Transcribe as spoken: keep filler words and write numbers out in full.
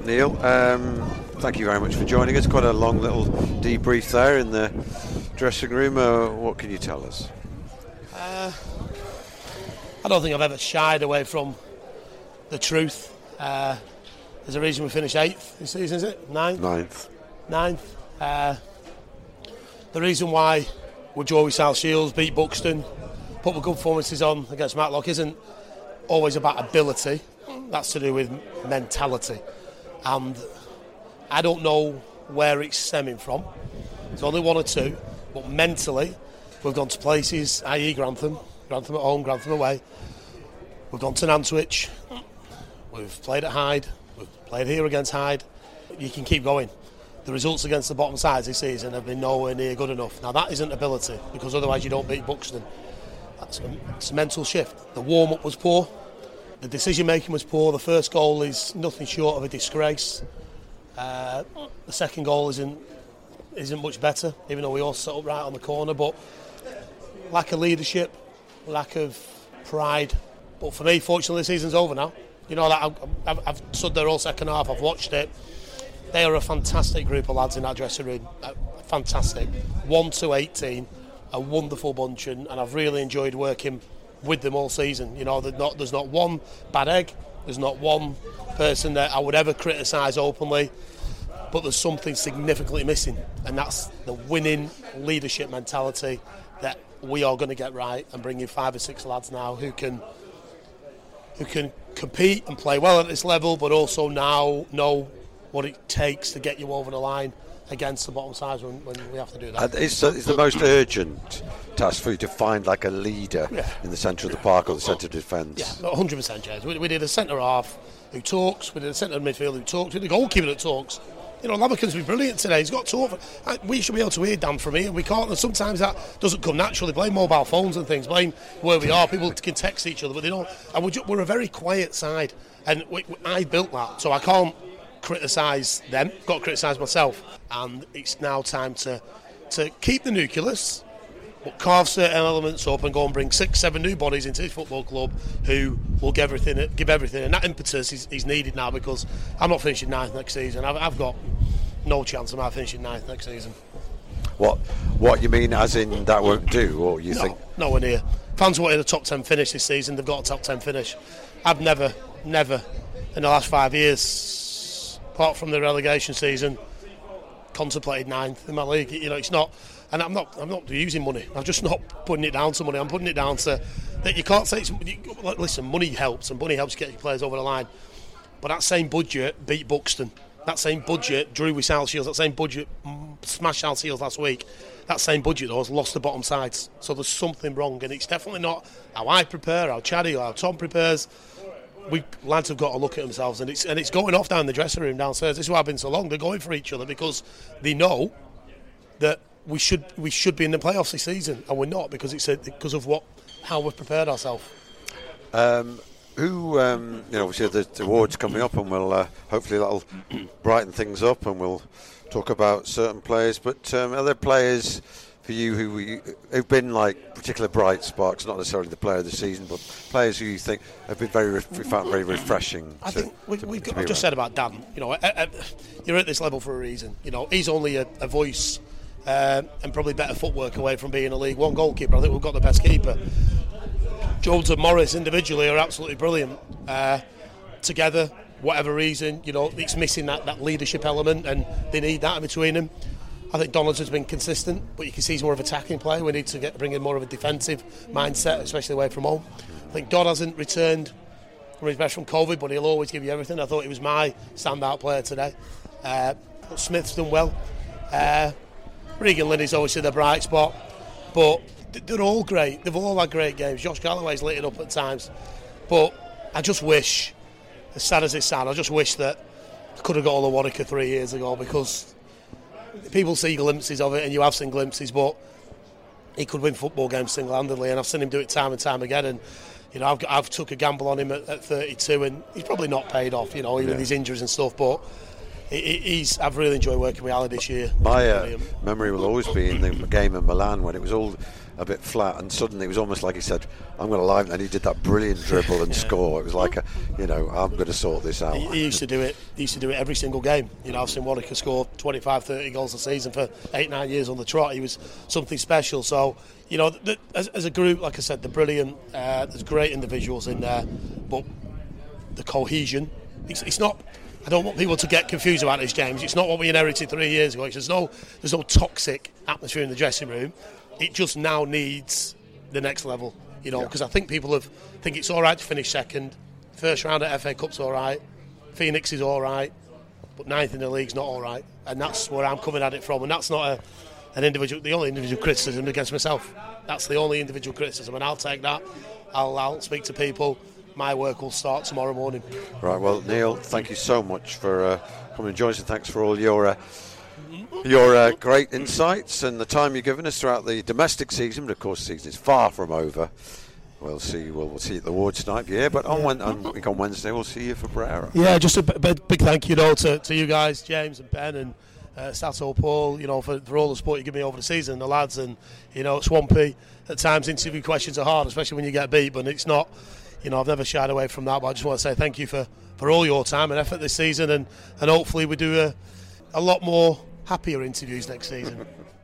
Neil. Um, thank you very much for joining us. Quite a long little debrief there in the dressing room. Uh, what can you tell us? Uh, I don't think I've ever shied away from the truth. Uh, there's a reason we finished eighth this season, is it? Ninth? Ninth. Ninth. Uh, the reason why we draw with South Shields, beat Buxton, put the good performances on against Matlock isn't always about ability. That's to do with mentality. And I don't know where it's stemming from. It's only one or two. But mentally, we've gone to places, that is. Grantham, Grantham at home, Grantham away. We've gone to Nantwich. We've played at Hyde. We've played here against Hyde. You can keep going. The results against the bottom sides this season have been nowhere near good enough. Now, that isn't ability, because otherwise you don't beat Buxton. That's a, it's a mental shift. The warm-up was poor. The decision-making was poor. The first goal is nothing short of a disgrace. Uh, the second goal isn't isn't much better, even though we all set up right on the corner. But lack of leadership, lack of pride. But for me, fortunately, the season's over now. You know, that I've, I've stood there all second half. I've watched it. They are a fantastic group of lads in that dressing room. Uh, fantastic. one to eighteen. A wonderful bunch, and, and I've really enjoyed working with them all season. You know, there's not, there's not one bad egg, there's not one person that I would ever criticise openly, but there's something significantly missing, and that's the winning leadership mentality that we are going to get right, and bring in five or six lads now who can who can compete and play well at this level, but also now know what it takes to get you over the line against the bottom sides when, when we have to do that. It's, it's the most urgent task for you to find like a leader yeah. in the centre of the park or the centre of defence. Yeah, one hundred percent, James. We, we did a centre half who talks, we did a centre midfield who talks, we did a goalkeeper that talks. You know, Labakan's been brilliant today. He's got to talk. For, we should be able to hear Dan from here, and we can't. And sometimes that doesn't come naturally. Blame mobile phones and things. Blame where we are. People can text each other, but they don't. And we're, just, we're a very quiet side, and we, we, I built that, so I can't criticise them, got to criticise myself, and it's now time to to keep the nucleus but carve certain elements up and go and bring six, seven new bodies into this football club who will give everything, give everything, and that impetus is, is needed now, because I'm not finishing ninth next season. I've, I've got no chance of my finishing ninth next season. What what you mean as in that won't do, or you no, think? Nowhere near. Fans wanted a top ten finish this season, they've got a top ten finish. I've never, never in the last five years, apart from the relegation season, contemplated ninth in my league. You know, it's not, and I'm not, I'm not using money. I'm just not putting it down to money. I'm putting it down to that you can't say. It's, you, listen, money helps, and money helps get your players over the line. But that same budget beat Buxton. That same budget drew with South Shields. That same budget smashed South Shields last week. That same budget though has lost the bottom sides. So there's something wrong, and it's definitely not how I prepare, how Chaddy or how Tom prepares. We lads have got to look at themselves, and it's and it's going off down in the dressing room downstairs. This is why I've been so long. They're going for each other because they know that we should we should be in the playoffs this season, and we're not, because it's a, because of what how we've prepared ourselves. Um, who um, you know, obviously the awards coming up, and we'll uh, hopefully that'll brighten things up, and we'll talk about certain players. But um, are there players for you who we, who've been like particular bright sparks, not necessarily the player of the season, but players who you think have been very, we found very refreshing? I to, think we, to, we, to I've just around. said about Dan. You know, I, I, you're at this level for a reason. You know, he's only a, a voice uh, and probably better footwork away from being a League One goalkeeper. I think we've got the best keeper. Jones and Morris individually are absolutely brilliant. Uh, together, whatever reason, you know, it's missing that, that leadership element, and they need that in between them. I think Donald's has been consistent, but you can see he's more of an attacking player. We need to get bring in more of a defensive mindset, especially away from home. I think Dodd hasn't returned from his best from COVID, but he'll always give you everything. I thought he was my standout player today. Uh, Smith's done well. Uh, Regan Liddy's obviously the bright spot, but they're all great. They've all had great games. Josh Galloway's lit it up at times, but I just wish, as sad as it sounds, I just wish that I could have got all the Wanaka three years ago, because people see glimpses of it, and you have seen glimpses, but he could win football games single-handedly, and I've seen him do it time and time again. And you know, I've, I've took a gamble on him at, at thirty-two, and he's probably not paid off, you know, even yeah. with his injuries and stuff. But he, he's, I've really enjoyed working with Ali this year. My uh, memory will always be in the game in Milan when it was all a bit flat, and suddenly it was almost like he said, I'm going to live, and he did that brilliant dribble and yeah. score. It was like, a, you know, I'm going to sort this out. He, he used to do it he used to do it every single game. You know, I've seen Wanaka score twenty-five, thirty goals a season for eight, nine years on the trot. He was something special. So, you know, the, as, as a group, like I said, they're brilliant. Uh, there's great individuals in there, but the cohesion, it's, it's not... I don't want people to get confused about this, James. It's not what we inherited three years ago. There's no, there's no toxic atmosphere in the dressing room. It just now needs the next level, you know, because yeah. I think people have think it's all right to finish second. First round at F A Cup's all right. Phoenix is all right, but ninth in the league's not all right, and that's where I'm coming at it from. And that's not a, an individual. The only individual criticism against myself. That's the only individual criticism, and I'll take that. I'll, I'll speak to people. My work will start tomorrow morning. Right, well, Neil, thank you so much for uh, coming and joining us, and thanks for all your uh, your uh, great insights and the time you've given us throughout the domestic season. But of course, the season is far from over. We'll see. We'll, we'll see you at the awards tonight, yeah. But on, on, on Wednesday, we'll see you for Brera. Yeah, just a big, big thank you, though, to, to you guys, James and Ben and uh, Stato Paul, you know, for, for all the support you give me over the season, the lads, and you know, Swampy. At times, interview questions are hard, especially when you get beat, but it's not. You know, I've never shied away from that, but I just want to say thank you for, for all your time and effort this season, and, and hopefully we do a, a lot more happier interviews next season.